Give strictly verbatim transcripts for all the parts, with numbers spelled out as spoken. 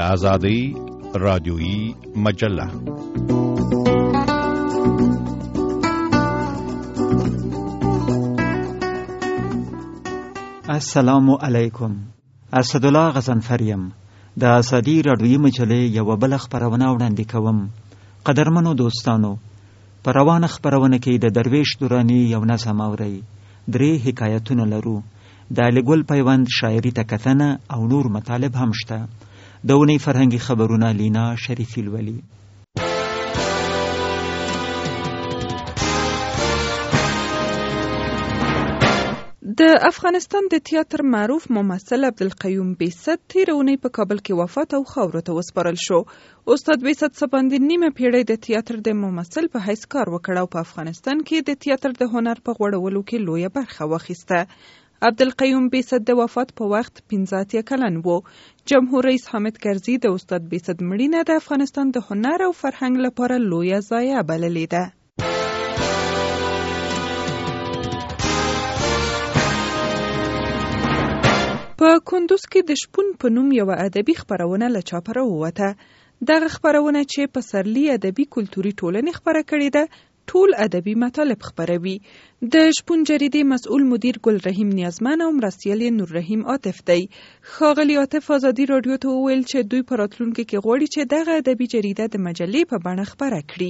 آزادی رادیویی مجله. السلام علیکم. اسدالله غضنفریم د آزادی رادیویی مجلې یوه بله خپرونه وړاندې کوم. قدرمنو دوستانو، په روانه خپرونه کې د درویش دراني یو نظم اورئ. درې حکایتونه لرو. د علیګل پیوند شاعري ته کتنه او نور مطالب هم شته. د اونۍ فرهنګي خبرونه لینا شریفي لولي. د افغانستان د تیاتر معروف ممثل عبدالقیوم بیست تېره اونۍ په کابل کې وفات او خاورو ته وسپارل شو. استاد بیست څه باندې نیمه پیړۍ د تیاتر د ممثل په حیث کار وکړ او په افغانستان کې د تیاتر د هنر په غوړولو کې لویه برخه واخیسته. عبدالقیوم بیست د وفات په وخت پنځه اتیا کلن و. جمهور رئیس حامد کرزي د استاد بیست مړینه د افغانستان د هنر او فرهنګ لپاره لویه ضایعه بللې ده. په کندوز کې د شپون په نوم یوه ادبي خپرونه له چاپه راووته. دغه خپرونه چې په سرلی ادبي کلتوري ټولنې خپره کړې ده، ټول ادبي مطالب خپروي. د شپون جریدې مسؤل مدیر ګل رحیم نیازمن او مرستیال یې نور رحیم عاطف دی. ښاغلي عاطف ازادي راډیو ته وویل چې دوی په راتلونکي کې غواړي چې دغه ادبي جریده د مجلې په بڼه خپره کړي.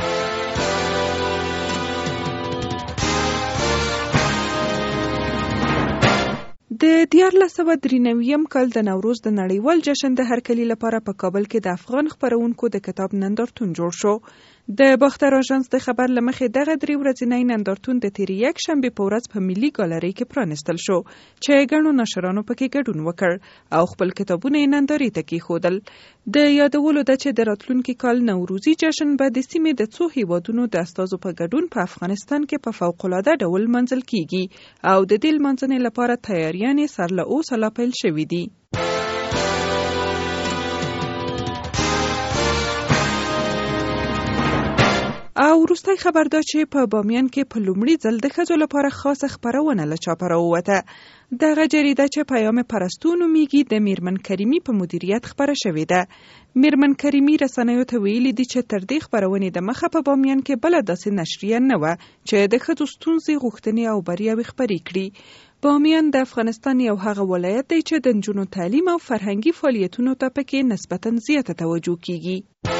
د دیارلس سوه درې نوېم کال د نوروز د نړیوال جشن د هرکلي لپاره په کابل کې د افغان خپرونکو د کتاب نندارتون جوړ شو. د باختر آژانس د خبر له مخې دغه درې ورځنی نندارتون د تېرې یک شنبې په ورځ په ملي ګالرۍ کې پرانیستل شو چې ګڼو ناشرانو پکې ګډون وکړ او خپل کتابونه یې نندارې ته کېښودل. د یادولو ده چې د راتلونکي کال نوروزي جشن به د سیمې د څو هیوادونو د استازو په ګډون په افغانستان کې په فوق‌العاده ډول منځل کیږي او د دې لمانځنې لپاره تیاریانې سر له اوسه لا پیل شوي دي. او وروستی خبر دا چې په بامیان کې په لومړي ځل د ښځو لپاره خاصه خپرونه له چاپه راووته. دغه جریده چې پیام پرستو نومیږي د میرمن کریمي په مدیریت خپره شوې ده. میرمن کریمي رسنیو ته ویلي دي چې تر دې خپرونې د مخه په بامیان کې بله داسې نشریه نه وه چې د ښځو ستونزې، غوښتنې او بریاوې خپرې کړي. بامیان د افغانستان یو هغه ولایت دی چې د نجونو تعلیم او فرهنګي فعالیتونو ته پکې نسبتاً زیاته توجه کیږي.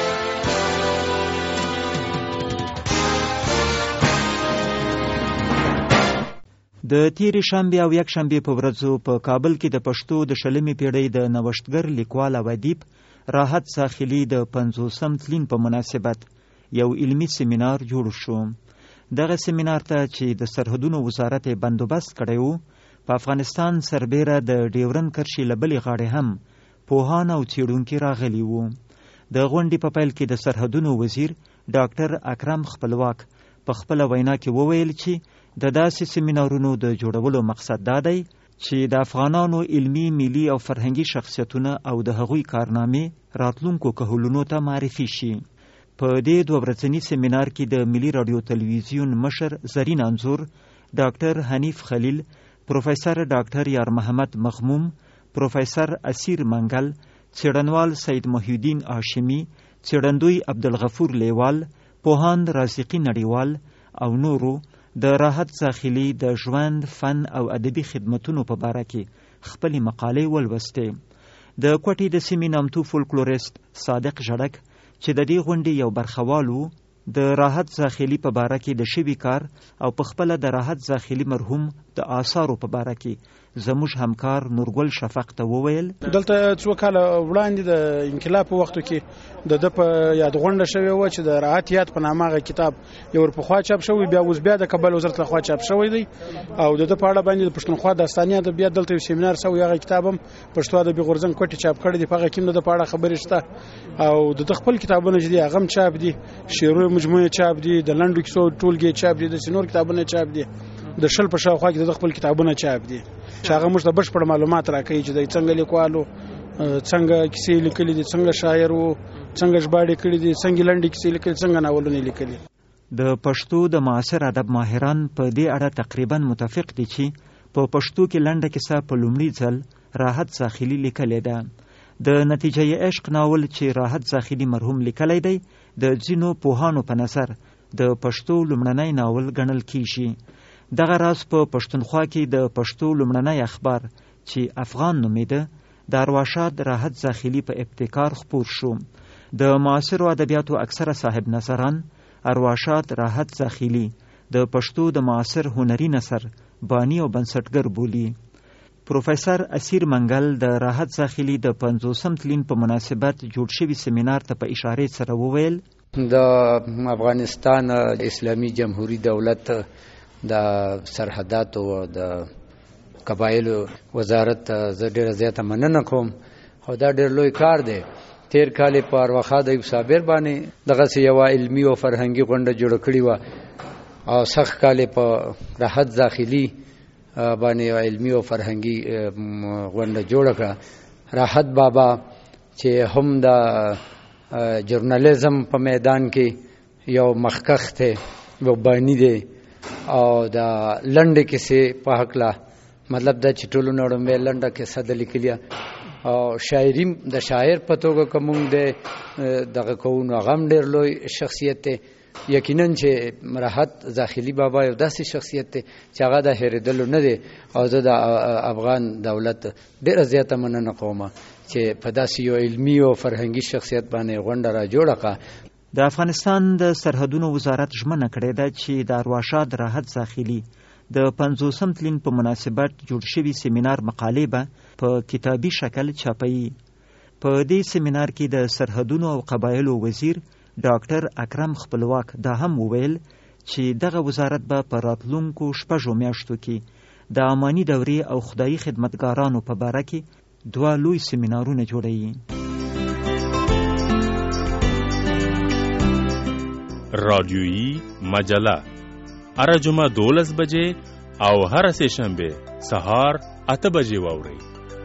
د تیرې شنبې او یک شنبې په ورځو په کابل کې د پښتو د شلمې پیړۍ د نوښتګر لیکوال او ادیب راحت ساخلي د پنځوسم تلین په مناسبت یو علمي سیمینار جوړ شو. دغه سیمینار ته چې د سرحدونو وزارت بندوبست کړی و، په افغانستان سربیره د ډیورن کرښې له بلې غاړې هم پوهان او څېړونکي راغلي وو. د غونډې په پیل کې د سرحدونو وزیر ډاکټر اکرم خپلواک په خپله وینا کې وویل چې د داسې سیمینارونو د جوړولو مقصد دا دی چې د افغانانو علمي، ملي او فرهنګي شخصیتونه او د هغوی کارنامې راتلونکو کهولونو ته معرفي شي. په دې دوه ورځني سیمینار کې د ملي راډیو تلویزیون مشر زرین انځور، ډاکټر حنیف خلیل، پروفیسر ډاکټر یار محمد مغموم، پروفیسر اسیر منګل، څېړنوال سید محیالدین هاشمي، څېړندوی عبدالغفور لیوال، پوهاند رازقي نړیوال او نورو د راحت ساخلي د ژوند، فن او ادبي خدمتونو په باره کې خپلې مقالې ولوستې. د کوټې د سیمې نامتو فولکلوریست صادق ژړک چې د دې غونډې یو برخوال و، د راحت ساخلي په باره کې د شوي کار او په خپله د راحت ساخلي مرحوم د آثارو په باره کې زموږ همکار نورګل شفق ته وویل. دلته څو کاله وړاندې د انقلاب په وختو کې د ده په یاد غونډه شوې وه چې د راحت یاد په نامه هغه کتاب یو ورپخوا چاپ شوی، بیا اوس بیا د کابل وزارت لخوا چاپ شوی دی او د ده په اړه باندې د پښتونخوا داستاني ادبیات دلته یو سیمینار شوی. هغه کتاب هم پښتو ادبي غورځنګ کوټې چاپ کړی دی. په هغه کې هم د ده په اړه خبرې شته او د ده خپل کتابونه چې دي هغه هم چاپ دي. شعرونو مجموعې چاپ دي، د لنډو کیسو ټولګې چاپ دي، د سینور کتابونه چاپ دي، د شل په شاوخوا کې د خپل کتابونه چاپ دي چې هغه موږ ته بشپړ معلومات راکوي چې د څنګه لیکوالو، څنګه کیسې لیکلي دي، څنګه شاعر وو، څنګه ژباړې کړي دي، څنګه لنډې کیسې لیکلي، څنګه ناولونه لیکلي. د پښتو د معاصر ادب ماهران په دې اړه تقریبا متفق دي چې په پښتو کې لنډه کیسه په لومړي ځل راحت ساخلي لیکلې ده. د نتیجه عشق ناول چې راحت زاخیلي مرحوم لیکلی دی د ځینو پوهانو په نظر د پښتو لومړنی ناول ګڼل کیږي. دغه راز په پښتونخوا کې د پښتو لومړنی اخبار چې افغان نومیده د ارواښاد راحت زاخیلي په ابتکار خپور شو. د معاصرو ادبیاتو اکثره صاحب نظران ارواښاد راحت زاخیلي د پښتو د معاصر هنري نثر بانی او بنسټګر بولي. پروفیسر اسیر منګل د راحت زاخیلي د پنځوسم تلین په مناسبت جوړ شوي سیمینار ته په اشارې سره وویل د افغانستان اسلامي جمهوریت دولت د سرحداتو او د قبایلو وزارت زه ډېره زیاته مننه کوم، خو دا ډېر لوی کار دی. تیر کال په ارواښاد ایوب صابر باندې دغسې یوه علمي او فرهنګي غونډه جوړه کړې وه او سخت کال په راحت زاخیلي باندې یو علمي او فرهنګي غونډه جوړه کړه. راحت بابا چې هم د ژورنالیزم په میدان کې یو مخکښ دی، یو بانی دی او د لنډې کیسې په هکله مطلب دا چې ټولو نه وړاندې لنډه کیسه د لیکلې او شاعري د شاعر په توګه که موږ د دغه کوو نو هغه هم ډېر لوی شخصیت دی. یقینا چې راحت زاخیلي بابا یو داسې شخصیت دی چې هغه د هېرېدلو نه دی او زه د افغان دولت ډېره زیاته مننه کوم چې په داسې یو علمي او فرهنګي شخصیت باندې غونډه را جوړه کړه. د افغانستان د سرحدونو وزارت ژمنه کړې ده چې د ارواښاد راحت زاخیلي د پنځوسم تلین په مناسبت جوړ شوي سیمینار مقالې به په کتابي شکل چاپوي. په دې سیمینار کې د سرحدونو او قبایلو وزیر ډاکټر اکرم خپلواک دا هم وویل چې دغه وزارت به په راتلونکو شپږو میاشتو کې د اماني دورې او خدایي خدمتګارانو په باره کې دوه لوی سیمینارونه جوړوي. رادیویی مجله هر جمعه دولس بجې او هر سه شنبه سهار اته بجې واورئ.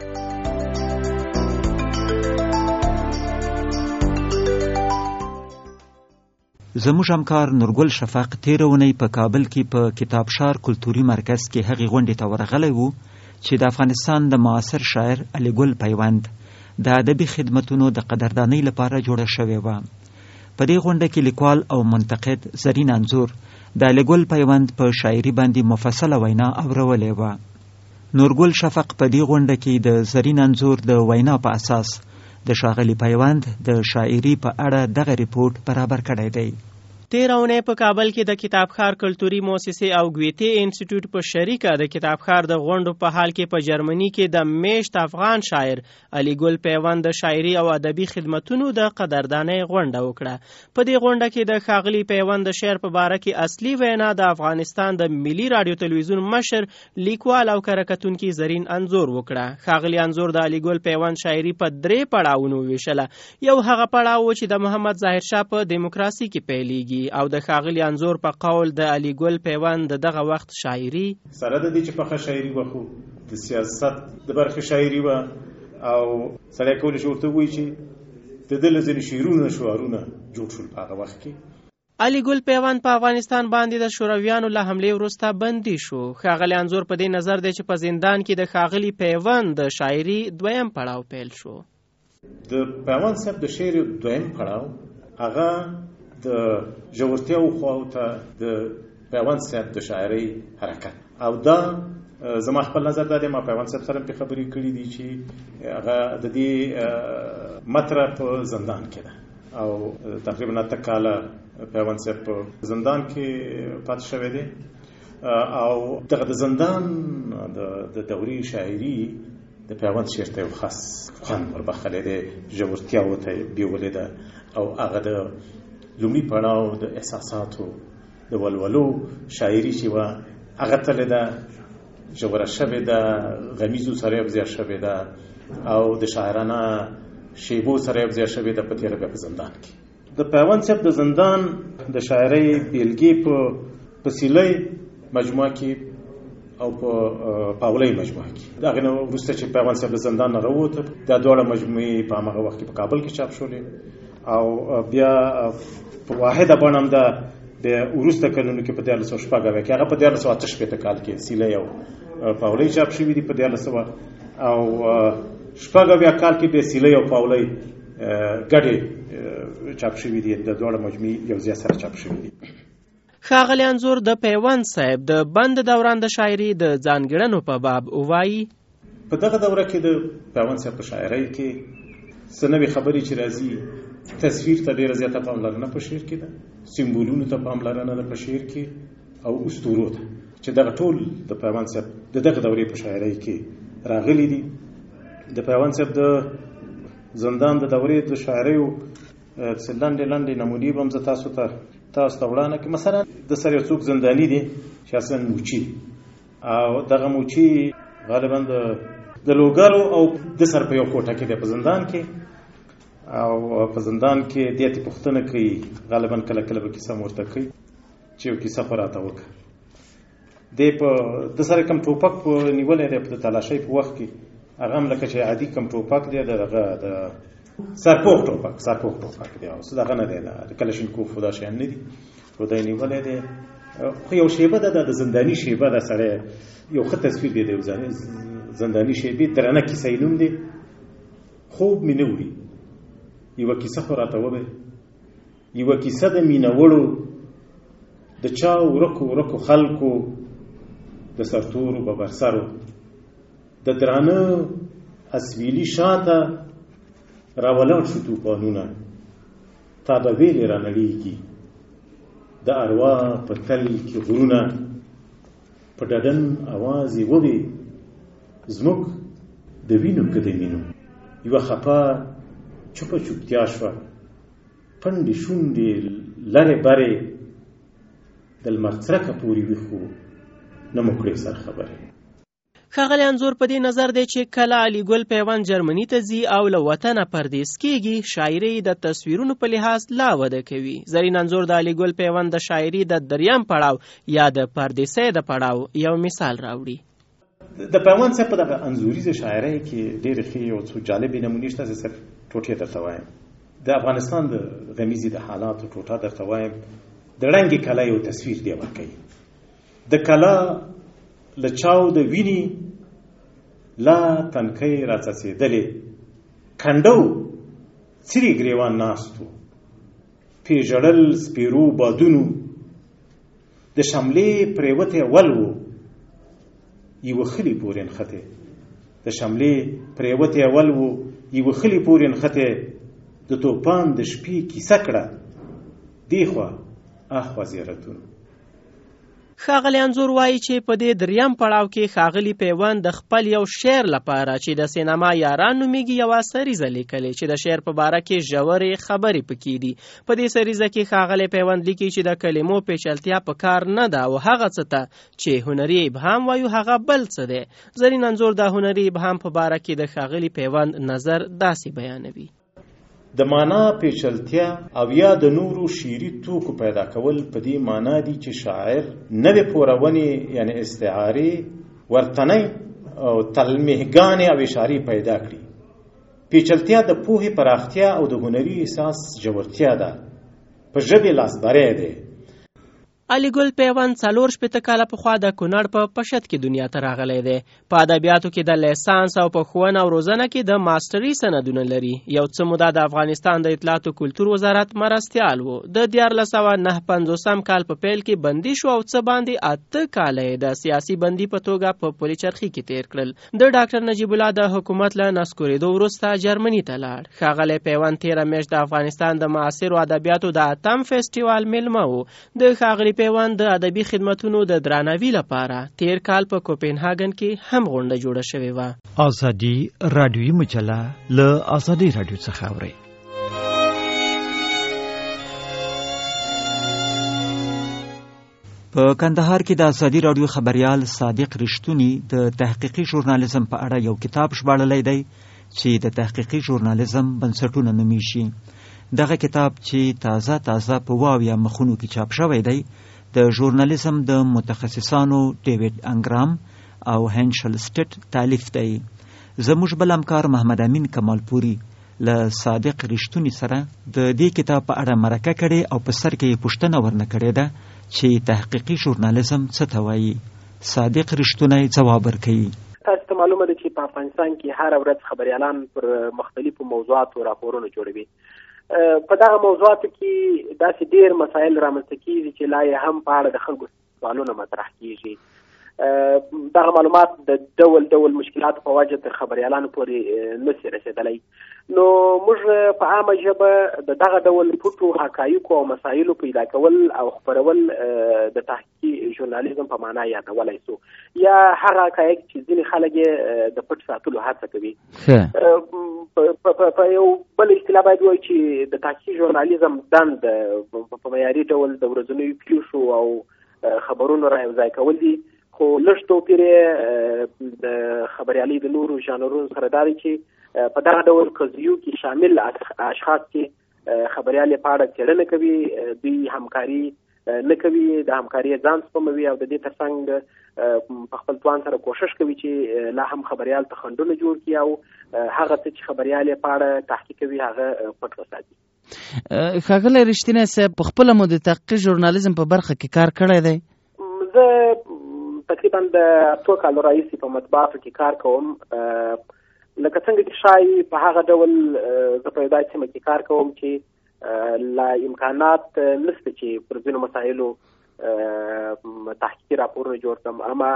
زموږ همکار نورګل شفاق تیره اونۍ په کابل کې په کتابشار کلتوري مرکز کې هغې غونډې ته ورغلی و چې د افغانستان د معاصر شاعر علي ګل پیوند د ادبي خدمتونو د قدردانۍ لپاره جوړه شوې وه. په دې غونډه کې لیکوال او منتقد زرین انځور د علي ګل پیوند په شاعري باندې مفصله وینا اورولې وه. نورګل شفاق په دې غونډه کې د زرین انځور د وینا په اساس د ښاغلي پیوند د شاعري په اړه دغه ریپورت برابر کړی دی. تیر اونۍ په کابل کې د کتابخار کلتوري موسسې او ګویتې انسټیټیوټ په شریکه د کتابخار د غونډو په حال کې په جرمني کې د میشت افغان شاعر علي ګل پیوند د شاعري او ادبي خدمتونو د قدردانۍ غونډه وکړه. په دې غونډه کې د ښاغلي پیوند د شعر په باره کې اصلي وینا د افغانستان د ملي راډیو تلویزیون مشر لیکوال او کارکتونکي زرین انځور وکړه. ښاغلي انځور د علي ګل پیوند شاعري په درې پړاوونو ویشله. یو هغه پړاو چې د محمد ظاهر شاه په دیموکراسي کې پیلېږي او د ښاغلي انځور په قول د علي ګل پیوند دغه وخت شاعري سره د دې چې پخه شاعري وخو د سیاست د برخې شاعري و او سره کولی شو ورته وایي چې د دل ځینې شعرونه شعارونه جوړ شول په هغه وخت کې. علي ګل پیوند په افغانستان باندې د شورویانو له حملې وروسته بندي شو. ښاغلي انځور په دې نظر دی چې په زندان کې د ښاغلي پیوند د شاعري دویم پړاو پیل شو. د پیوند صاحب د شعر دویم پړاو هغه د ژورتیا او خواو ته د پیوند صاحب د شاعرۍ حرکت او دا زما خپل نظر دا دی. ما پیوند صاحب سره په خبرې کړې دي چې هغه د دې مطرح په زندان کې ده او تقریبا اته کاله پیوند صاحب په زندان کې پاتې شوی دی او دغه د زندان د دورې شاعري د پیوند شعر ته یو خاص خوند وربخلی دی، ژورتیا ورته بیولې ده او هغه د لومړي پړاو د احساساتو د ولولو شاعري چې وه هغه تللې ده، ژوره شوې ده، غمیزو سره یوځای شوې ده او د شاعرانه شیبو سره یوځای شوې ده په تېره بیا په زندان کې. د پیوند صاحب د زندان د شاعرۍ بیلګې په پسیلۍ مجموعه کې او په پاولۍ مجموعه کې د هغې نه وروسته چې پیوند صاحب د زندان نه راووته دا دواړه مجموعې په هماغه وخت کې په کابل کې چاپ شولې او بیا په واحده بڼه هم ده بیا وروسته کلونو کې په دیارلس سوه شپږ اویا کې هغه په دیارلس سوه اته شپېته کال کې سیلۍ او پاولۍ چاپ شوي دي په دیارلس سوه او شپږ اویا کال کې بیا سیلۍ او پاولۍ ګډې چاپ شوي دي، د دواړه مجموعې یو ځای سره چاپ شوي دي. ښاغلی انځور د پیوند صاحب د بند دوران د شاعري د ځانګړنو په باب ووایي. په دغه دوره کې د پیوند صاحب په شاعرۍ کې څه نوې خبرې چې راځي، تصویر ته ډېره زیاته پاملرنه په شعر کې ده، سمبولونو ته پاملرنه ده په شعر کې، او اسطورو ته، چې دغه ټول د پیوند صاحب د دغه دورې په شاعرۍ کې راغلي دي. د پیوند صاحب د زندان د دورې د شاعریو څه لنډې لنډې نمونې به هم زه تاسو ته تاسو ته وړاندې کړم. مثلا د سره یو څوک زنداني دی چې اصلا موچي، او دغه موچي غالبا د لوګرو او د سر په یو کوټه کې دی په زندان کې، او په زندان کې دې ته پوښتنه کوي، غالبا کله کله به کیسه ورته کوي چې یو کیسه خو راته وکړه. دی په د سره کوم ټوپک په نیولې دی په تلاشۍ په وخت کې، هغه هم لکه چې عادي کوم ټوپک دی، دغه د سرپوښ ټوپک سرپوښ ټوپک دی، اوس دغه نه دی، د کلشینکوف دا شیان نه دي، خو دی نیولې دی. خو یو شیبه ده د زنداني شیبه ده، سړی یو ښه تصویر دی د زنداني شیبې. درنه کیسه یې نوم دی خوب مې نه وړي. یوه کیسه خو راته ووایه، یوه کیسه د مینهوړو د چا ورکو ورکو خلکو د سرتورو به برسرو، د درانه اسویلي شاته راولاړ شو توپانونه، تا به ویلې رانړېږي د اروا په تل کې غرونه، په ډډن اواز یې ووې زموږ د وینو که د مینو. یوه خفه چوپه چوپتیا شوه، پنډې شونډې لرې برې د لمر څرکه پورې ویښو، نه مو کړې سر خبرې. ښاغلی انځور په دې نظر دی چې کله علي ګل پیوند جرمني ته ځي او له وطنه پردیس کېږي، شاعري د تصویرونو په لحاظ لا وده کوي. زرین انځور د علي ګل پیوند د شاعري د دریم پړاو یا د پردیسۍ د پړاو یو مثال راوړي. د پیوند صاحب په دغه انځوریزه شاعرۍ کې ډېرې ښې او څو جالبې نمونې شته. زه صرف ټوټې درته وایم. د افغانستان د غمیزې د حالاتو ټوټه درته وایم. د ړنګې کلا یو تصویر دی ورکوي. د کلا له چاو د ویني لا تنکۍ راڅڅېدلې، کنډو څري ګریوان ناستو، پیژړل سپیرو بادونو، د شملې پرېوتی ول و یوه خلي پورې نښتې، د شملې پرېوتی ول و یوه خلي پورې نښتې، د توپان د شپې کیسه کړه دې خوا اخوا زیارتونو. ښاغلی انځور وایي چې په دې دریم پړاو کې ښاغلي پیوند د خپل یو شعر لپاره چې د سینما یاران نومیږي یوه سریزه لیکلې چې د شعر په باره کې ژورې خبرې پکې دي. په دې سریزه کې ښاغلی پیوند لیکي چې د کلمو پیچلتیا په کار نه ده او هغه څه ته چې هنري ابهام وایو هغه بل څه دی. زرین انځور د هنري ابهام په باره کې د ښاغلي پیوند نظر داسې بیانوي: د معنا پیچلتیا او یا د نورو شعري توکو پیدا کول په دې معنا دي چې شاعر نوې پورونې یعنی استعارې، ورتنۍ او تلمحګانې او اشارې پیدا کړي. پیچلتیا د پوهې پراختیا او د هنري احساس ژورتیا ده. په ژبې لاسبری دی. علي ګل پیوند څلور شپېته کاله پخوا د کونړ په پشت کې دنیا ته راغلی دی. په ادبیاتو کې د لیسانس او په ښوونه او روزنه کې د ماسټري سندونه لري. یو څه موده د افغانستان د اطلاعات او کلتور وزارت مرستیال و. د دیارلس سوه نهه پنځوسم کال په پیل کې بندي شو او څه باندې اته کاله د سیاسي بندي په توګه په پلي چرخي کې تیر کړل. د ډاکټر نجیب الله د حکومت له نسکورېدو وروسته جرمني ته لاړ. ښاغلی پیوند تېره میاشت د افغانستان د معاصرو ادبیاتو د اتم فیسټیوال میلمه و. د ښاغلي پیوند د ادبي خدمتونو د درناوي لپاره تیر کال په کوپنهاګن کې هم غونډه جوړه شوې وه. ازادي رادیوي مجله له ازادي رادیو څخه اورئ. په کندهار کې د ازادي رادیو خبریال صادق رښتونی د تحقیقي ژورنالیزم په اړه یو کتاب ژباړلی دی چې د تحقیقي ژورنالیزم بنسټونه نومیږي. دغه کتاب چې تازه تازه په واویا مخونو کې چاپ شوی دی د ژورنالیزم د متخصصانو ډیوډ انګرام او هنشل سټټ تالیف دی. زموږ بل همکار محمد امین کمالپوري له صادق رښتونی سره د دې کتاب په اړه مرکه کړې او په سر کې پوښتنه ورنه کړې ده چې تحقیقي ژورنالیزم څه ته وایي. صادق رښتونی ځواب ورکوي: تاسو تاسو ته معلومه ده چې په افغانستان کې هر ورځ خبريالان پر مختلفو موضوعاتو راپورونه جوړوي. په دغه موضوعاتو کې داسې ډېر مسایل رامنځته کېږي چې لا یې هم په اړه د خلکو سوالونه مطرح کېږي. دغه معلومات د ډول ډول مشکلاتو په وجه تر خبريالانو پورې نشي رسېدلی. نو موږ په عامه ژبه د دغه ډول پټو حقایقو او مسایلو پیدا کول او خپرول د تحقیقي ژورنالیزم په معنا یادولی سو، یا هغه حقایق چې ځینې خلک یې د پټ ساتلو هڅه کوي. په یو بل اصطلاح باید ووایي چې د تحقیقي ژورنالیزم دند په معیاري ډول د ورځنیو پیښو او خبرونو را یوځای کول دي، خو لږ توپیر یې د خبریالۍ د نورو ژانرونو سره دا دی چې په دغه ډول قضیو کې شامل اشخاص چې خبریال په اړه څېړنه کوي، دوی همکاري نه کوي، د همکاري ځان سپموي او د دې ترڅنګ په خپل توان سره کوشش کوي چې لا هم خبریال ته خنډونه جوړ کړي او هغه څه چې خبریال په اړه تحقیق کوي هغه پټ وساتي. ښاغلی رښتینی صاحب، په خپله مو د تحقیقي ژورنالیزم په برخه کې کار کړی دی؟ زه تقریبا د اتو کالو راهیسې په مطبوعاتو کې کار کوم. لکه څنګه چې ښایي په هغه ډول زه په یو داسې سیمه کې کار کوم چې لا امکانات نشته چې پر ځینو مسایلو تحقیقي راپورونه جوړ کړم، اما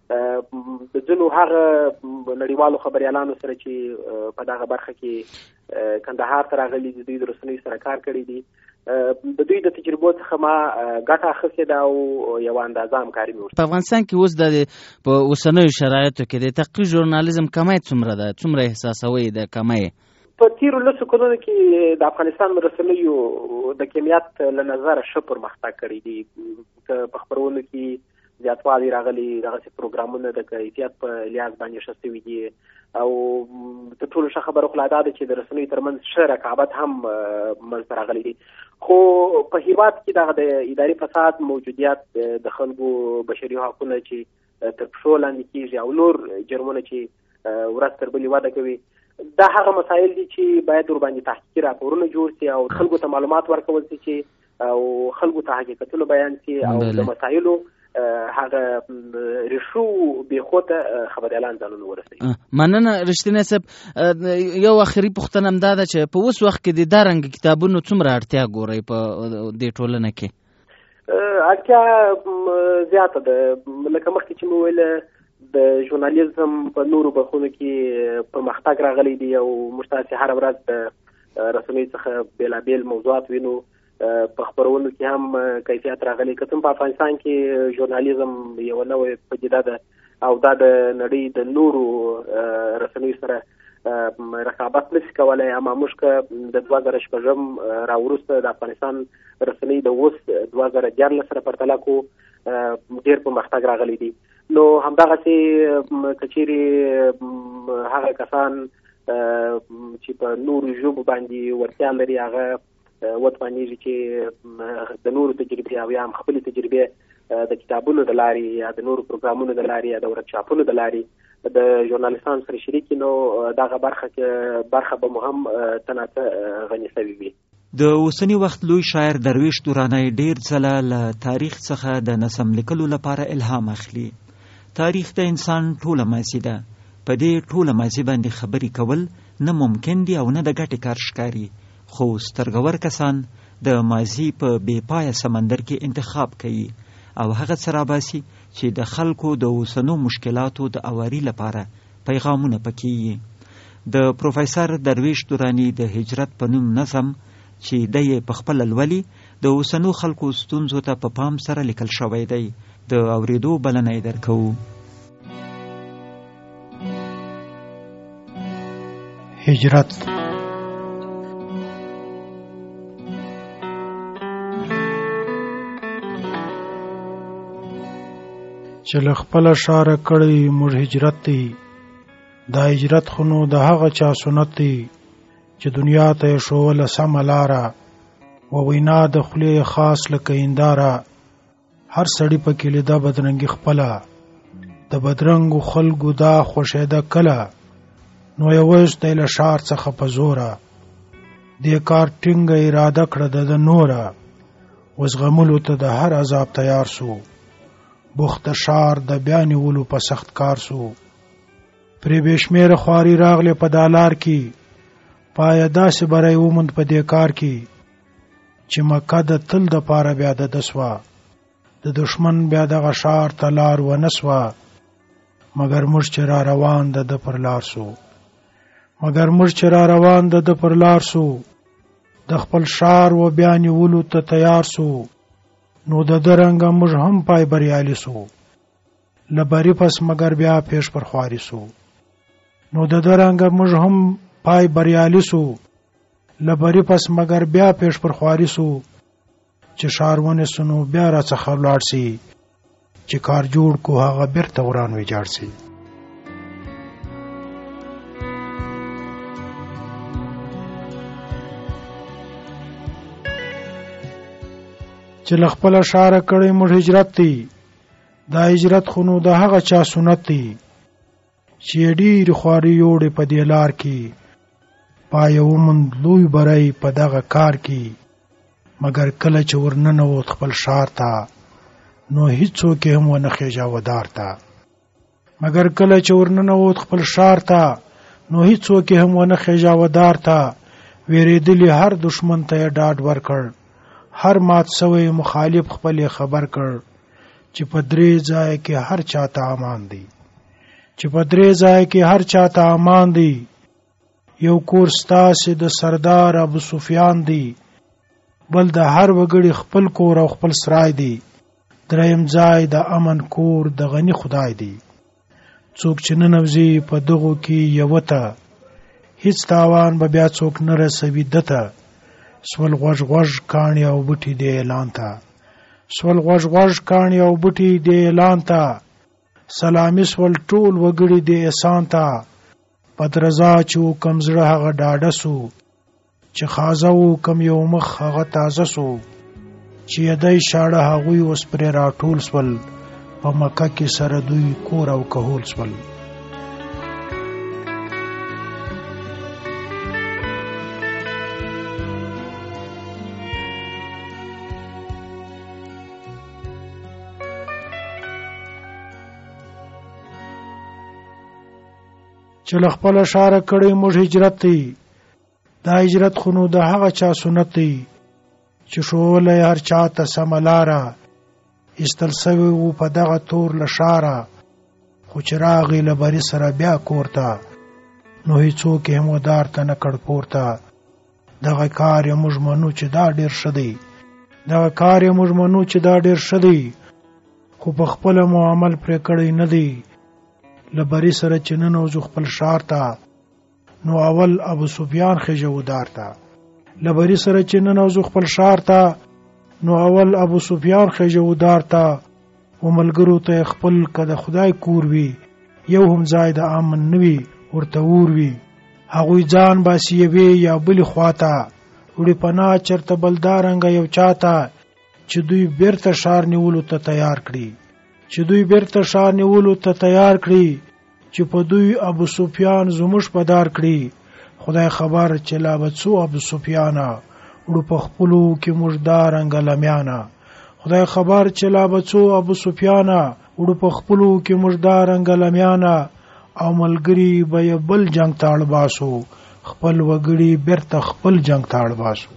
د ځینو هغه نړیوالو خبریالانو سره چې په دغه برخه کې کندهار ته راغلي دي، دوی د رسنیو سره کار کړی دي، د دوی د تجربو څخه ما ګټه اخیستې ده او یوه اندازه همکاري مې ورسره. په افغانستان کې اوس د په اوسنیو شرایطو کې د تحقیقي ژورنالیزم کمی څومره ده؟ څومره احساسوئ د کمی؟ په تیرو لسو کلونو کې د افغانستان رسنیو د کمیت له نظره ښه پرمختګ کړی دی. که په خپرونو کې زیاتوالی راغلی، دغسې پروګرامونه د کیفیت په لحاظ باندې ښه سوي دي، او تر ټولو ښه خبره خو لا دا ده چې د رسنیو ترمنځ ښه رقابت هم منځته راغلی دی. خو په هېواد کې دغه د اداري فساد موجودیت، د خلکو بشري حقونه چې تر پښو لاندې کېږي او نور جرمونه چې ورځ تر بلې وده کوي، دا هغه مسایل دي چې باید ورباندې تحقیقي راپورونه جوړ شي او خلکو ته معلومات ورکول شي او خلکو ته حقیقتونه بیان شي او د مسایلو هغه ریښو بېخوته خبریالان ځانونه ورسوي. مننه رښتینی صاحب. یو اخري پوښتنه هم دا ده چې په اوس وخت کې د دا رنګه کتابونو څومره اړتیا ګورئ په دې ټولنه کې؟ اړتیا زیاته ده. لکه مخکې چې مې وویله د ژورنالیزم په نورو برخونو کې پرمختګ راغلی دی او موږ تاسې هره ورځ د رسنیو څخه بېلابېل موضوعات وینو، په خپرونو کې هم کیفیت راغلی. که څوم په افغانستان کې ژورنالیزم یوه نوې پدیده ده او دا د نړۍ د نورو رسنیو سره رقابت نشي کولی، اما موږ که د دوه زره شپږم راوروسته د افغانستان رسنۍ د اوس دوه زره دیارلس سره پرتله کړو، ډېر پرمختګ راغلی دی. نو همدغسې که چیرې هغه کسان چې په نورو ژبو باندې وړتیا لري هغه وتوانېږي چې د نورو تجربې او یا هم خپلې تجربې د کتابونو د لارې یا د نورو پروګرامونو د لارې یا د ورکشاپونو د لارې د ژورنالیستانو سره شریک کړي، نو دغه برخه کې برخه به مو هم څه ناڅه غني سوي وي. د اوسني وخت لوی شاعر درویش تورانی ډیر ځله له تاریخ څخه د نظم لیکلو لپاره الهام اخلي. تاریخ د انسان ټوله ماضي ده. په دې ټوله ماضي باندې خبرې کول نه ممکن دي او نه د ګټې کار ښکاري، خو سترګور کسان د ماضي په بې پایه سمندر کې انتخاب کوي او هغه څه راباسي چې د خلکو د اوسنو مشکلاتو د اواري لپاره پیغامونه پکې. د پروفیسر درویش تورانی د هجرت په نوم نظم چې د یې په خپل لولي د اوسنو خلکو ستونزو ته په پام سره لیکل شوی دی. د اوریدو بلنه یې درکوو. هجرت چې له خپله ښاره کړی موږ هجرت دی، دا هجرت خو نو د هغه چا سنت دی چې دنیا ته یې ښووله سمه لاره، و وینا د خولې خاص لکه هنداره، هر سړي پکې لیده بدرنګي خپله، د بدرنګو خلکو دا خوښېده کله، نو یې ویستی له ښار څخه په زوره، دې کار ټینګه اراده کړه د نوره، وزغملو ته د هر عذاب تیار سو، بخت ښار د بیا نیولو په سخت کار سو، پرې بشمیر خواري راغله په دالار کې پایا داسې برای ومند په دې کار کې چې مکه د تل د پاره بیا د دسوا د دشمن بیا د غشار تلار و نسوا مگر موږ چې را روان د د پر لار سو مگر موږ چې را روان د د پر لار سو د خپل شار و بیا نیولو ته تیار سو نو د درنګ موږ هم پای بریالي سو لبری پس مگر بیا پیش پر خواري سو نو د درنګ موږ هم پای بریالي سو لبری پس مگر بیا پیش پر خواري سو چې شارونه سنو بیا را څخه ولاړ سي چې کار جوړ کو هغه بیرته وران وي جاړ سي چې لخپل اشاره کړي مو هجرت دی دا هجرت خونو د هغه چا سنت دی چې ډیر خواري یوړې په دې لار کې پایو من لوی برای په دغه کار کې مگر کله چې ورننه وت خپل شار ته نو هیڅوک هم ونه خېجا ودار ته مگر کله چې ورننه وت خپل شار ته نو هیڅوک هم ونه خېجا ودار ته ویریدلی هر دشمن ته ډاډ ورکړ هر مات سوی مخالف خپل خبر کړ چې په درې ځای کې هر چاته امان دی چې په درې ځای کې هر چاته امان دی یو کور ستاسو د سردار ابو سفیان دی بل د هر وګړي خپل کور او خپل سرای دی دریم ځای د امن کور د غنی خدای دی څوک چې ننوځي په دغو کې یو ته هیڅ تاوان به بیا څوک نه رسوي دته سول غوږ غوږ کاڼي او بوټي دی اعلان ته سول غوږ غوږ کاڼي او بوټي دی اعلان ته سلامي سول ټول وګړي دی احسان ته پدرزا چې کم زړه هغه ډاډه سو چې خازه و کم یو مخ هغه تازه سو چې یدای شاړه هغوی اوس پر راټول سول په مکه کې سره دوی کور او کهول سول چې خپل اشاره کړي موږ هجرت دی دا هجرت خونو د هغه چا سنت دی چې شوله هر چاته سملاره استل سوي وو په دغه تور لشاره خو چې راغی لبري سره بیا کوړتا نو هیڅوک هم ودار ته نه کړ پورته دغه کار یې موږ منو چې دا ډیر شدی دغه کار یې موږ منو چې دا ډیر شدی خو په خپل مو عمل پرې کړی نه دی لبری سره چې ننوځو خپل شار ته نو اول ابو سفیان خجو دار ته لبری سره چې ننوځو خپل شار ته نو اول ابو سفیان خجو دار ته وملګرو ته خپل کده خدای کور وی یو هم ځای د امن نوي ورته ور وی هغه ځان باسی وی یا بل خواته وړي پنا چرته بلدارنګ یو چاته چې دوی بیرته شار نیولو ته تیار کړي چې دوی بیرته شار نیولو ته تیار کړي چې په دوی ابو سفیان زموږ پدار کړي خدای خبر چې لا بچو ابو سفیان وړو په خپلو کې مجدار انګلمیانا خدای خبر چې لا بچو ابو سفیان وړو په خپلو کې مجدار انګلمیانا او ملګری به بل جنگ تاړ باسو خپل وګړي بیرته خپل جنگ تاړ باسو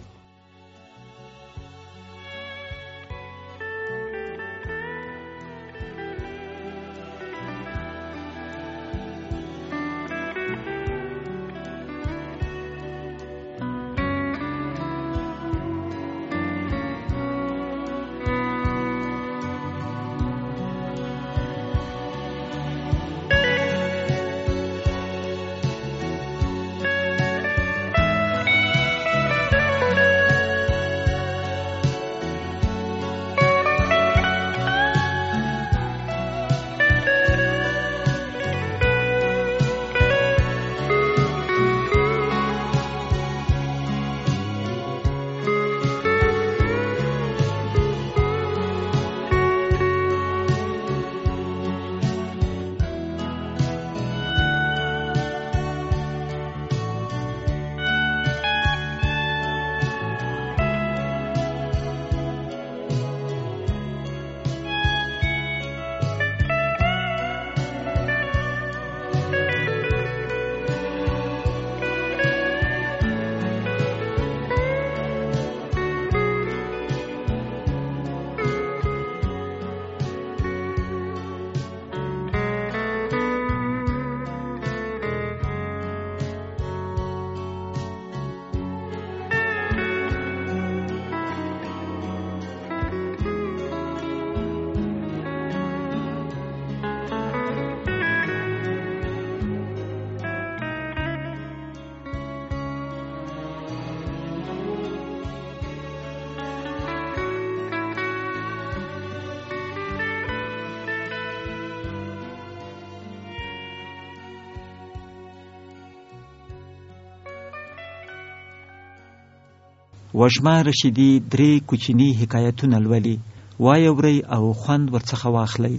وژما رشیدي درې کوچني حکایتونه لولي، وایه ورئ او خوند ورڅخه واخلئ.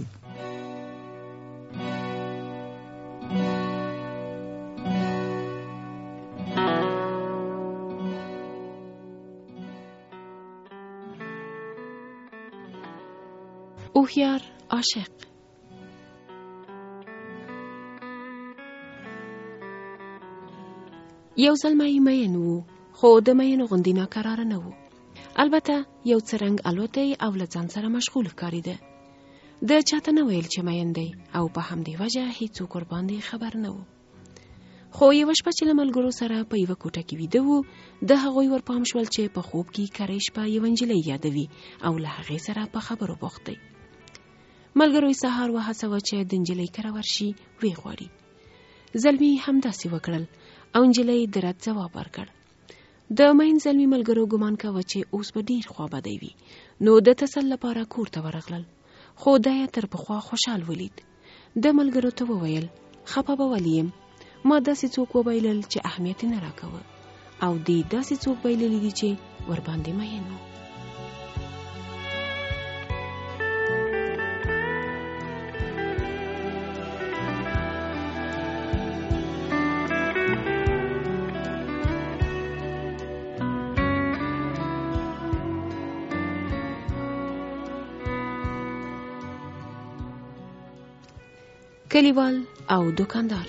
هوښیار عاشق. یو زلمی مین وو، خو د مین غوندې ناکراره نه وو. البته یو څرنګ الوتی او له ځان سره مشغول ښکارېده. د چاته نه ویل چې مین دی او په همدې وجه هیڅوک ورباندې خبر نه وو. خو یوه شپه چې له ملګرو سره په یوه کوټه کې ویده وو، د هغوی ورپام شول چې په خوب کې کرۍ شپه یوه نجلۍ یادوي او له هغې سره په خبرو بوخت دی. ملګرو یې سهار وهڅوه چې د نجلۍ کره ورشي ویې غواړي. زلمي همداسې وکړل او نجلۍ د رد ځواب ورکړ. د مین زلمي ملګرو ګمان کوه چې اوس به ډیر خوابدی وي، نو د تسل لپاره کور ته ورغلل. خو دا یې تر پخوا خوشحال ولید. د ملګرو ته وویل خپه به ولې یم، ما داسې څوک وبایلل چې اهمیت نه راکوه او دې داسې څوک بایللی دي چې ورباندې مین و. کلیوال او دکاندار.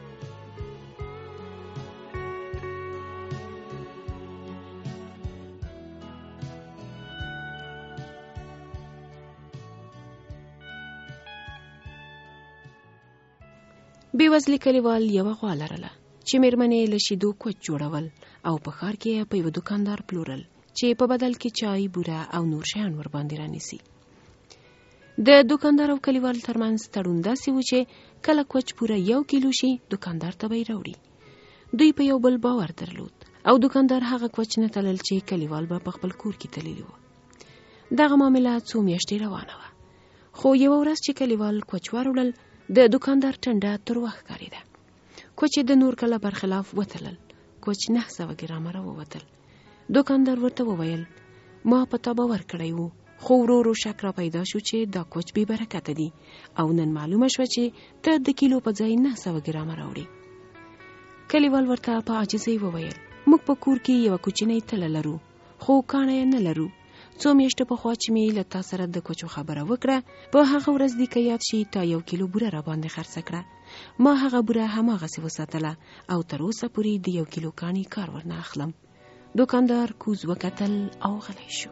بیوزلی کلیوال یوه غوا لرله چې میرمنې له شیدو کوچ جوړول او په ښار کې په یوه دکاندار پلورل چې په بدل کې چای، بوره او نور شیان ورباندې رانیسي. د دکاندار او کلیوال ترمنځ تړون داسې و چې کله کوچ پوره یو کیلو شي دکاندار ته به یې راوړي. دوی په یو بل باور درلود او دکاندار هغه کوچ نه تلل چې کلیوال به په خپل کور کې تللی و. دغه معامله څو میاشتې روانه وه، خو یوه ورځ چې کلیوال کوچ واروړل د دکاندار ټنډه تروه ښکارېده. کوچ د نور کله برخلاف وتلل. کوچ نه سوه ګرامره ووتل. دکاندار ورته وویل ما په تا باور کړی و، خو ورو ورو شک را پیدا شو چې دا کوچ بې برکته دی او نن معلومه شوه چې ته د کیلو په ځای نه سوه ګرامه راوړې. کلیوال ورته په عاجزۍ وویل موږ په کور کې یوه کوچنۍ تله لرو، خو کاڼه یې نه لرو. څو میاشتې پخوا چې مې له تا سره د کوچو خبره وکړه، په هغه ورځ دې که یاد شي تا یو کیلو بوره را باندې خرڅه کړه. ما هغه بوره هماغسې وساتله او تر اوسه پورې د یو کیلو کاڼي کار ورنه اخلم. دوکاندار کوز وکتل او غلی شو.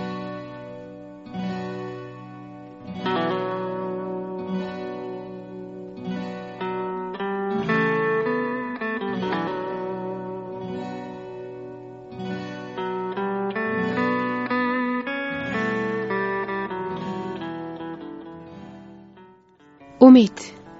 امید.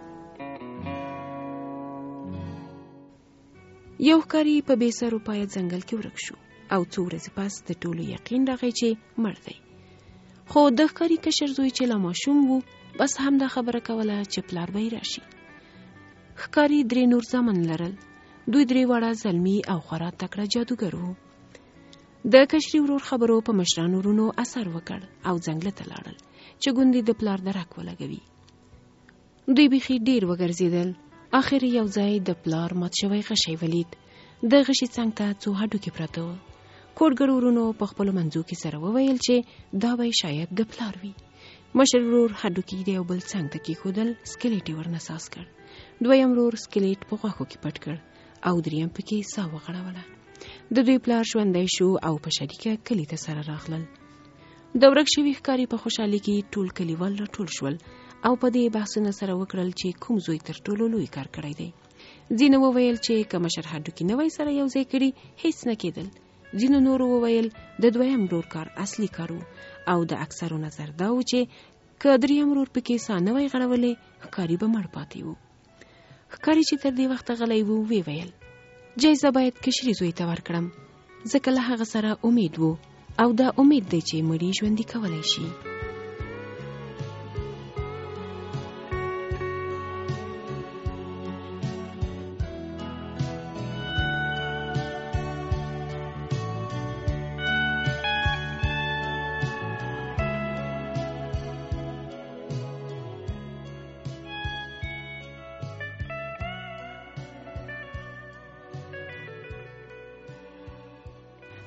یو ښکاري په بې سرو پایه ځنګل کې ورک شو او څو ورځې پس د ټولو یقین راغی چې مړ دی. خو د ښکاري کشر زوی چې لا ماشوم و بس همدا خبره کوله چې پلار به یې راشي. ښکاري درې نور زامن لرل. دوی درې واړه زلمي او خورا تکړه جادوګر وو. د کشري ورور خبرو په مشرانو ورونو اثر وکړ او ځنګله ته لاړل چې ګوندې د پلار درک ولګوي. دوی بیخي ډیر وګرځیدل. اخر یو ځای د پلار مات شوی غشی ولید. د غشي څنګ ته څو هډوکي پراته وو. کوډګر ورونو په خپلو منځو کې سره وویل چې دا به شاید د پلار وي. مشر ورور هډوکي د یو بل څنګ ته کېښودل، سکلیټ یې ورنساس کړ. دویم ورور سکلیټ په غوښو کې پټ کړ او دریم پکې ساه وغړوله. د دوی پلار ژوندی شو او په شریکه کلي ته سره راغلل. د ورک شوي ښکاري په خوشحالۍ کې ټول کلیوال راټول شول او په دې بحثونه سره وکړل چې کوم زوی تر ټولو لوی کار کړی دی. ځینو وویل چې که مشر هډوکي نه وای سره یو ځای کړي هیڅ نه کېدل. ځینو نورو وویل د دویم ورور کار اصلي کار و او د اکثرو نظر دا و چې که دریم ورور پکې ساه نه وای غړولې ښکاري به مړ پاتې و. ښکاري چې تر دې وخته غلی و وی ویل جایزه باید کشري زوی ته ورکړم، ځکه له هغه سره امید و او دا امید دی چې مړي ژوندي کولی شي.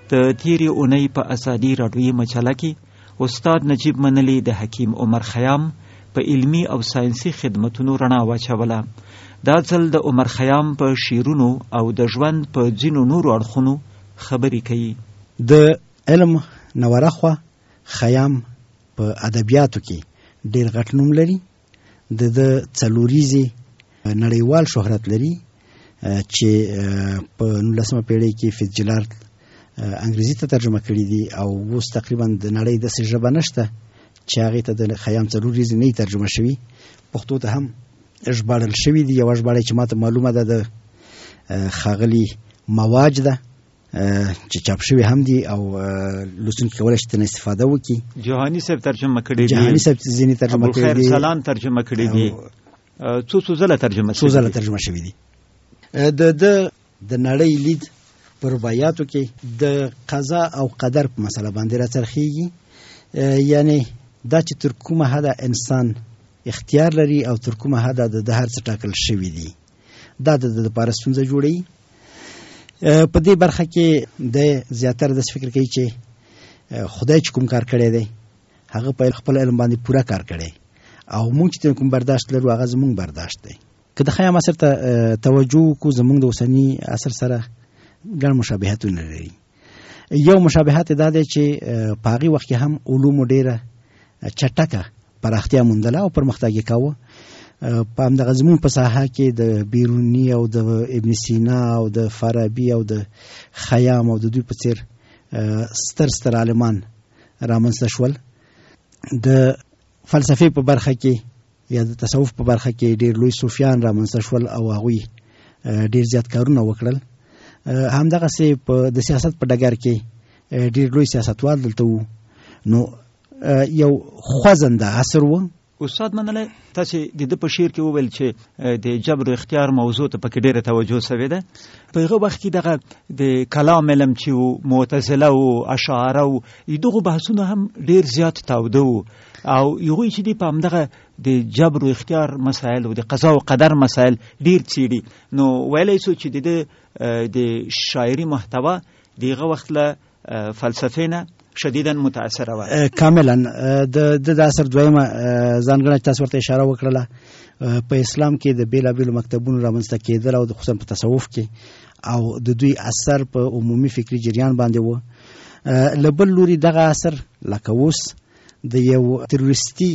د تیرې اونۍ په ازادي راډیویي مجله کې استاد نجیب منلي د حکیم عمر خیام په علمی او ساینسي خدمتونو رڼا واچوله. دا ځل د عمر خیام په شعرونو او د ژوند په ځینو نورو اړخونو خبرې کوي. د علم نورخوا خیام په ادبیاتو کې ډېر غټ نوم لري. د د څلوریزې نړیوال شهرت لري چې په نولسمه پیړۍ کې فیتزجرالد انګریزي ته ترجمه کړي دي او اوس تقریبا د نړۍ داسې ژبه نشته چې هغې ته د خیام څلوریزې نه ترجمه شوي. پښتو ته هم ژباړل شوي دي. یوه ژباړه چې ماته معلومه ده د ښاغلي مواج ده چې چاپ شوي هم دي او لوستونکي کولی شي ترنه استفاده وکړي. جهاني صاحب ترجمه کړي دي. جهاني صاحب ځینې ترجمه کړي دي. ابوالخیر سلان ترجمه کړي دي. څو څو ځله ترجمه څو ځله ترجمه شوي دي. د د د نړۍ لید په رباعیاتو کې د قضا او قدر په مسله باندې راڅرخیږي. یعنی دا چې تر کومه حده انسان اختیار لري او تر کومه حده د هر څه ټاکل شوي دي، دا د د لپاره ستونزه جوړوي. په دې برخه کې د زیاتره داسې فکر کوي چې خدای چې کوم کار کړی دی هغه په خپل علم باندې پوره کار کړی او موږ چې کوم برداشت لرو هغه زموږ برداشت دی. که د خیام عصر ته توجه وکړو زموږ د اوسني عصر سره ګڼ مشابهتونه لري. یو مشابهت دا دی چې په هغې وخت کې هم علومو ډېره چټکه پراختیا موندله او پرمختګ یې کاوه. په همدغه زموږ په ساحه کې د بیروني او د ابن سینا او د فارابي او د خیام او د دوی په څېر ستر ستر عالمان رامنځته شول. د فلسفې په برخه کې یا د تصوف په برخه کې ډېر لوی صوفیان رامنځته شول او هغوی ډېر زیات کارونه وکړل. همدغسې په د سیاست په ډګر کې ډېر لوی سیاستوال دلته وو. نو یو خوځنده عصر و. استاد منلی تاسې د ده په شعر کې وویل چې د جبر و اختیار موضوع ته پکې ډېره توجه سوې ده. په هغه وخت کې دغه د کلام علم چې و، معتزله و، اشاعره و، دغو بحثونه هم ډېر زیات تاوده و او هغوی چې دي په همدغه د جبر و اختیار مسایل او د قضا و قدر مسایل ډېر څېړي. نو ویلی سو چې د ده د شاعري محتوا د هغه وخت له فلسفې نه شدیداً متاثره وه. کاملا د د عصر دویمه ځانګړنه تاسو ورته اشاره وکړله. په اسلام کې د بېلابېلو مکتبونو رامنځته کېدل او خصوصا په تصوف کې او د دوی اثر په عمومي فکري جریان باندې و. له بل لوري دغه اثر لکه اوس د یو تروریستي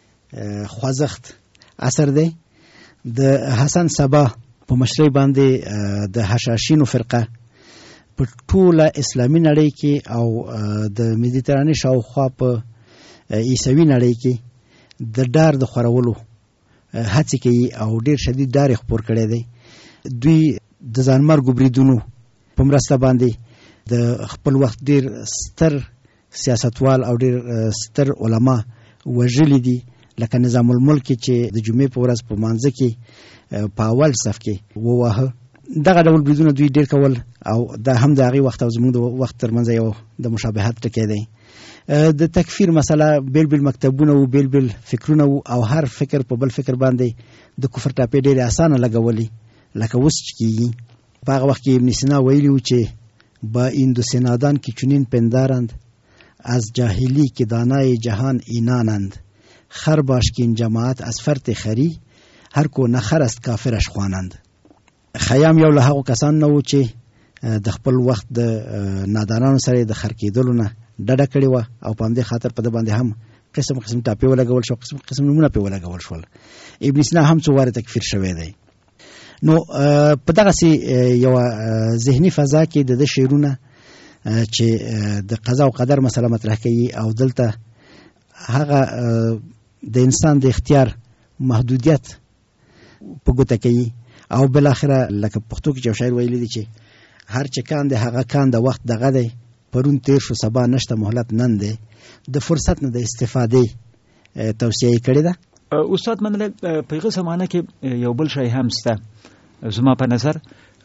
خوځښت اثر دی. د حسن صبا په مشرۍ باندې د حشاشینو فرقه په ټوله اسلامي نړۍ کې او د مدیترانې شاوخوا په عیسوي نړۍ کې د ډار د خورولو هڅې کوي او ډېر شدید ډار یې خپور کړی دی. دوی د ځانمرګو بریدونو په مرسته باندې د خپل وخت ډېر ستر سیاستوال او ډېر ستر علما وژلي دي، لکه نظام الملک چې د جمعې په ورځ په مانځه کې په اول صف کې وواهه. دغه ډول بریدونه دوی ډېر کول او دا هم د هغې وخت او زموږ د وخت ترمنځ یو د مشابهت ټکی دی. د تکفیر مسله بیل بیل مکتبونه و، بیل بیل فکرونه و او هر فکر په بل فکر باندې د کفر ټاپې ډېرې اسانه لګولې لکه اوس چې کېږي. په هغه وخت کې ابن سینا ویلي و چې با این دو سنادان که چنین پندارند از جاهلی که دانای جهان اینانند خر باش که این جماعت از فرط خری هر کو نخر است کافرش خوانند. خیام یو له هغو کسان نه و چې د خپل وخت د نادانانو سره د خر کېدلو نه ډډه کړې وه او په همدې خاطر په ده باندې هم قسم قسم ټاپې ولګول شو، قسم قسم نومونه پرې ولګول شول. ابن سینا هم څو واره تکفیر شوی دی. نو په دغسې یوه ذهني فضا کې د ده شعرونه چې د قضا او قدر مسله مطرح کوي او دلته هغه د انسان د اختیار محدودیت په ګوته کوي او بالاخره لکه پښتو کې یو شاعر ویلی دی چې هر چې کان دی هغه کان د وخت دغه دی، پرون تیر شو سبا نشته مهلت نن دی. د فرصت نه د استفادې توصیه یې کړې ده. استاد منلی په هغه زمانه کې یو بل شی هم شته زما په نظر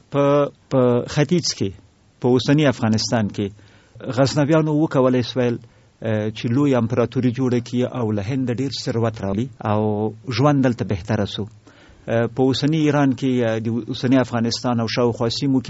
په ختیځ کې په اوسني افغانستان کې غزنویانو وکولی سویل چې لوی امپراتوري جوړه کړي او له هند ډېر ثروت راوړي او ژوند دلته بهتره سو. په اوسني ایران کې د اوسني افغانستان او شاوخوا سیمو کې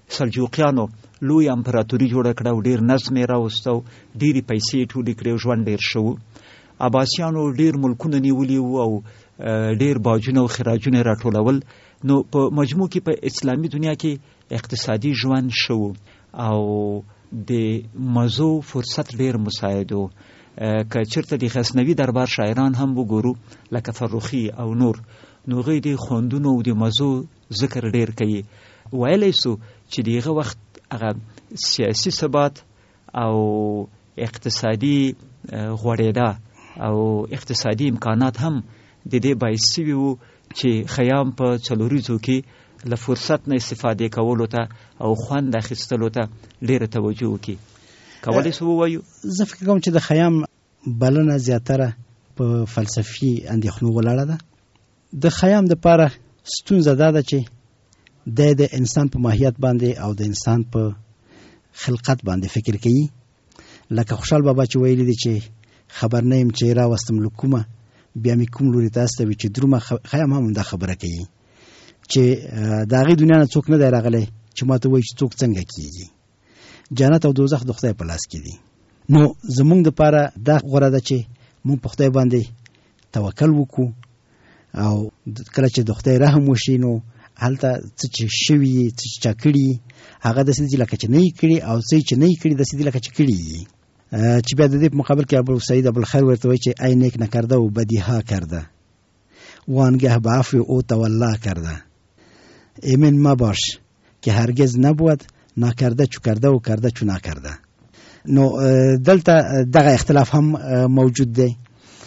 سلجوقیانو لوی امپراتوري جوړه کړه او ډیر نظم یې راوستو، ډیرې پیسې ټولې کړې او ژوند ډیر ښه و. عباسیانو ډیر ملکونه نیولي وو او ډیر باجونه او خراجونه راټولول. نو په مجموع کې په اسلامي دنیا کې اقتصادي ژوند ښه و او د مزو فرصت ډیر مساعد و. که چېرته د غزنوي دربار شاعران هم وګورو لکه فرخي او نور، نو هغوی د خوندونو او د مزو ذکر ډیر کوي. ویلی سو چې د هغه وخت هغه سیاسي ثبات او اقتصادي غوړېدا او اقتصادي امکانات هم د دې باعث شوي وو چې خیام په څلوریزو کې له فرصت نه استفادې کولو ته او خوند اخیستلو ته ډېره توجه وکړي. کولی شو ووایو؟ زه فکر کوم چې د خیام بلنه زیاتره په فلسفي اندېښنو ولاړه ده. د خیام دپاره ستونزه دا ده چې دی د انسان په ماهیت باندې او د انسان په خلقت باندې فکر کوي. لکه خوشحال بابا چې ویلی دی چې خبر نه یم چې راوستم له کومه بیا مې کوم لوري ته استوي چې درومه. خیام هم دا خبره کوي چې د هغې دنیا نه څوک نه دی راغلی چې ما ته وایي چې څوک څنګه کېږي. جنت او دوزخ د خدای په لاس کې دي. نو زمونږ دپاره دا غوره ده چې مونږ په خدای باندې توکل وکړو او کله چې د خدای رحم وشي نو هلته څه چې شوي څه چې چا کړي هغه داسې دي لکه چې نه یې کړي او څه چې نه یې کړي داسې دي لکه چې کړي یي. چې بیا د دې په مقابل کې ابو سعید ابوالخیر ورته وایي چې ای نیک نکرده و بدیها کرده وانگه به عفو او تولا کرده ایمن مباش که هرگز نبود ناکرده چو کرده و کرده چو ناکرده. نو دلته دغه اختلاف هم موجود دی.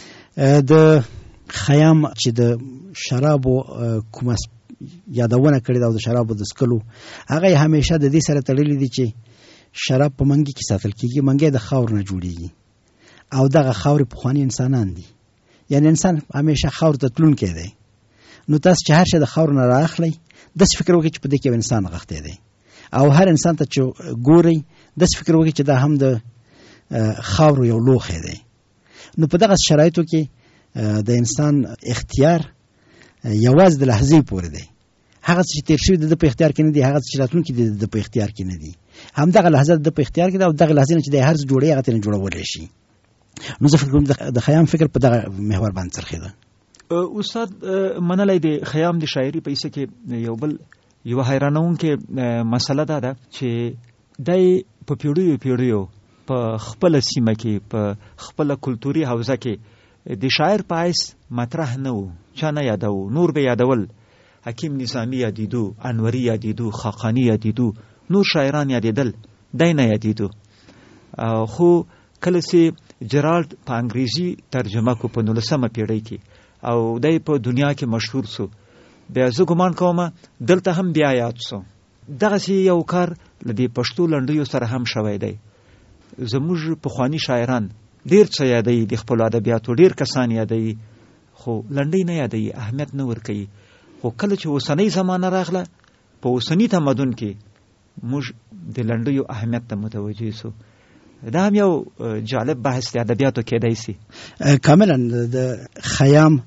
د خیام چې د شرابو کومه یادونه کړې ده او د شرابو د څکلو هغه همیشه د دې سره تړلی دی چې شراب په منګي کې ساتل کېږي. منګي د خاور نه جوړیږي او دغه خاورې پخواني انسانان دي، یعنی انسان همیشه خاور ته تلونکی دی. نو تاسو چې هر شی د خاور نه رااخلئ داسې فکر وکړئ چې په دې کې یو انسان غښتی دی او هر انسان ته چې ګورئ داسې فکر وکړئ چې دا هم د خاورو یو لوښی دی. نو په دغه شرایطو کې د انسان اختیار یوازې د لحظې پورې دی. هغه څه چې تیر شوي د په اختیار کې نه دي، هغه څه چې راتلونکي د په اختیار کې نه دي. همدغه لحظه د په اختیار کې ده او دغه لحظه نه چې د هر څه جوړوي هغه ترې جوړولی شي. نو زه فکر کوم د خیام فکر په دغه محور باندې څرخېده. استاد منلی د خیام د شاعري په حصه کې یو بل یوه حیرانونکې مسله دا ده چې دی په پیړیو پیړیو په خپله سیمه کې په خپله کلتوري حوزه کې د شاعر په حیث مطرح نه و، چا نه یادو. نور به یادول، حکیم نظامی یادیدو، انوری یادیدو، خاقانی یادیدو، نور شاعران یادیدل، دی نه یادیدو. خو کله چې جرالد په انګریزي ترجمه کو په نولسمه پیړۍ کې او دی په دنیا کې مشهور سو، بیا زه ګمان کوم دلته هم بیا یاد سو. دغسې یو کار له دې پښتو لنډیو سره هم شوی دی. زموږ پخواني شاعران ډېر څه یادوي، د خپلو ادبیاتو ډېر کسان یادوي، خو لنډۍ نه یادوي، اهمیت نه ورکوي. خو کله چې اوسنۍ زمانه راغله په اوسني تمدن کې موږ د لنډیو اهمیت ته متوجه سو. دا هم یو جالب بحث دی ادبیاتو کېدای سي. کاملا د خیام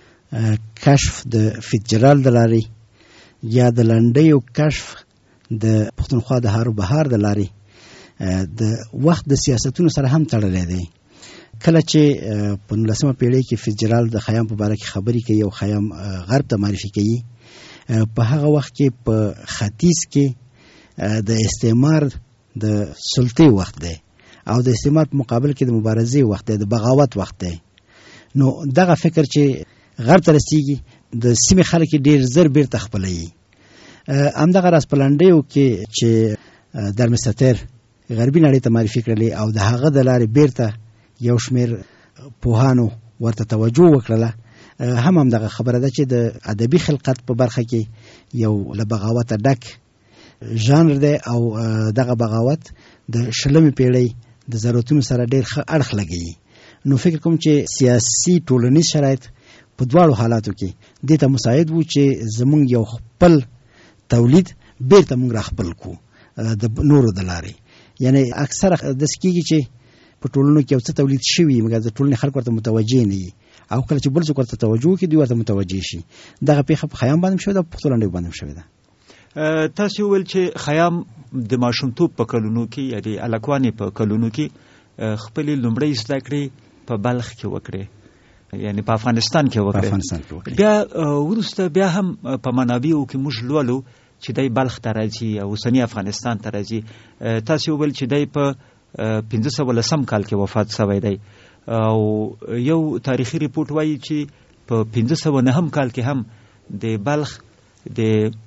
کشف د فیتجرالد د لارې یا د لنډیو کشف د پښتونخوا د هارو بهار د لارې د وخت د سیاستونو سره هم تړلی دی. کله چې په نولسمه پیړۍ کې فیتجرالد د خیام په باره کې خبرې کوي او خیام غرب ته معرفي کوي، په هغه وخت کې په ختیځ کې د استعمار د سلطې وخت دی او د استعمار په مقابل کې د مبارزې وخت دی، د بغاوت وخت دی. نو دغه فکر چې غرب ته رسیږي د سیمې خلک ډېر زر بیرته خپلوي. همدغه راز په لنډیو کې چې درمستر غربي نړۍ ته معرفي کړلې او د هغه د لارې بیرته یو شمېر پوهانو ورته توجه وکړله، هم همدغه خبره ده چې د ادبي خلقت په برخه کې یو له بغاوته ډک ژانر دی او دغه بغاوت د شلمې پیړۍ د ضرورتونو سره ډېر ښه اړخ لګوي. نو فکر کوم چې سیاسي ټولنیز شرایط په دواړو حالاتو کې دې ته مساعد وو چې زمونږ یو خپل تولید بیرته مونږ را خپل کړو د نورو د لارې. یعنی اکثره داسې کېږي چې په ټولنو کې یو څه تولید شوي مګر د ټولنې خلک ورته متوجه نه وي او کله چې بل څوک ورته توجه وکړي دوی ورته متوجه شي. دغه پېښه په خیام باندې هم شوې ده، په پښتو لنډیو باندې هم شوې ده. تاسو ویل چې خیام د ماشومتوب په کلونو کې یعنی الکوانې په کلونو کې خپلې لومړۍ زده کړې په بلخ کې وکړې، یعنی په افغانستان کې وکړې. بیا وروسته بیا هم په منابعو کې موږ لولو چې دی بلخ ته راځي او اوسني افغانستان ته راځي. تاسو ویل چې دی په پنځه سوه لسم کال کې وفات شوی دی او یو تاریخي ریپورت وایي چې په پنځه سوه نهم کال کې هم د بلخ د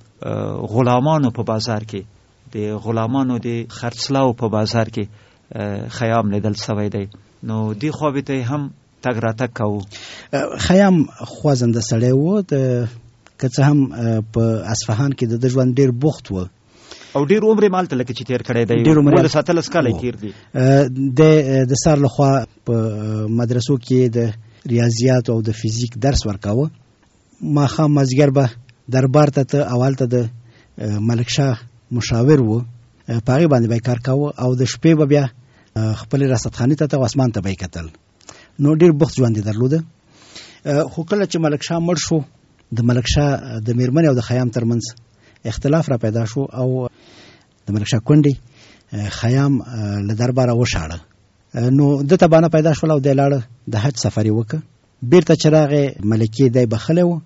غلامانو په بازار کې د غلامانو د خرڅلاو په بازار کې خیام لیدل شوی دی. نو دی خو به ته هم تګ راتګ کوو. خیام خوازنده سړی و، د که څه هم په اصفهان کې د ژوند ډیر بوخت و او ډیر عمر مالته لکه چې تیر کړی دی، ول ساتلس کال تیر دی. د د سر لخوا په مدرسو کې د ریاضیات او د فزیک درس ورکاوه. ما خام مازیګر به دربار ته ته اول ته د ملک شاه مشاور و، پاغي باندې به کار کاوه او د شپې به بیا خپل رصدخانه ته ته اسمان ته به کتل. نو ډیر بوخت ژوند درلوده. خو کله چې ملک شاه مړ شو، د ملک شاه د میرمن او د خیام ترمنځ اختلاف را پیدا شو او د ملک شاه کونډي خیام له درباره وشاړه. نو د تبانه پیدا شو او د لاړه د حج سفر وکړه. بیرته چراغه ملکی دی بخله و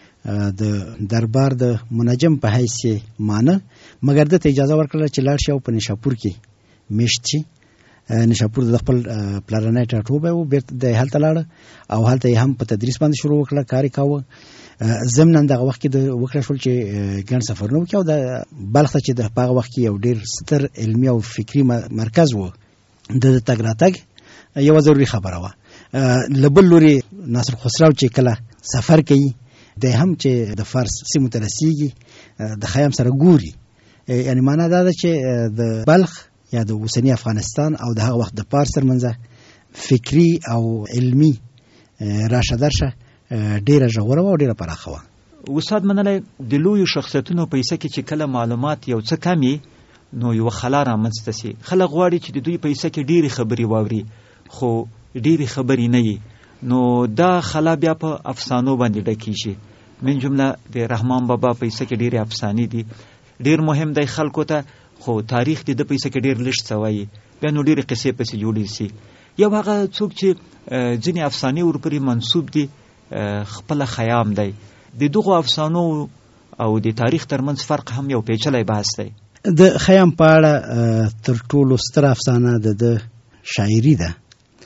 د دربار د منجم په حیث مانه، مګر د اجازه ورکړه چې لاړ شي او په نشاپور کې میشت شي. نشاپور د خپل پلانای ټاټوبه او بیرته د هلته لاړه او هلته هم په تدریس باندې شروع وکړه، کاری کاوه. زمنن دغه وخت کې د وکړه شول چې ګڼ سفرونه وکړي او د بلخ ته چې د هغه وخت کې یو ډیر ستر علمي او فکری مرکز و، د تګ راتګ یو ضروري خبره وه. لبل لوري ناصر خسرو چې کله سفر کوي د هم چې د فارس سیمو ته رسیږي د خیام سره ګوري، یعنی معنا دا ده چې د بلخ یا د اوسنی افغانستان او د هغه وخت د پارس ترمنځ فکری او علمی راشه درشه ډیره ژوره او ډیره پراخه وه. استاد منلی د لویو شخصیتونو په حصه کې چې کله معلومات یو څه کمی نو یو خلا رامنځته سي. خلک غواړي چې د دوی په حصه کې ډیرې خبرې واوري خو ډیرې خبرې نه وي، نو دا خلا بیا په افسانو باندې ډکیږي. من جمله د رحمان بابا په حصه کې ډیرې افسانې دي، ډیر مهم دی خلکو ته، خو تاریخ د په حصه کې ډیر لږ څه وایي، بیا نو ډیرې قصې پسې جوړې سي. یو هغه څوک چې ځینې افسانې ورپورې منسوب دي خپل خیام دی. د دغو افسانو او د تاریخ ترمنځ فرق هم یو پیچلی بحث دی. د خیام په اړه تر ټولو ستره افسانه د د شاعري ده.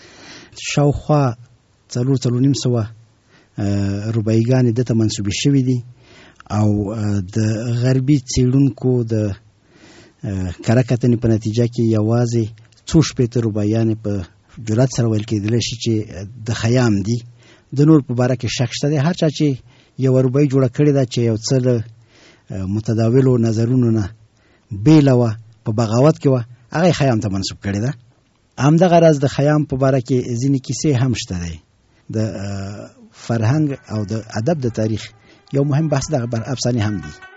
شاوخوا څلور څلور نیم سوه رباعیګانې دته منسوبې شوي دي او د غربي څېړونکو د کره کتنې په نتیجه کې یوازې څو شپېته رباعیانې په جرات سره ویل کېدلی شي چې د خیام دي. د نور په باره کې شک شته دی. هر چا چې یوه رباعي جوړه کړې ده چې یو څه له متداولو نظرونو نه بیله وه، په بغاوت کې وه، هغه یې خیام ته منسوب کړې ده. همدغه راز د خیام په باره کې ځینې کیسې هم شته دی. د فرهنګ او د ادب د تاریخ یو مهم بحث دغه افسانې هم دي.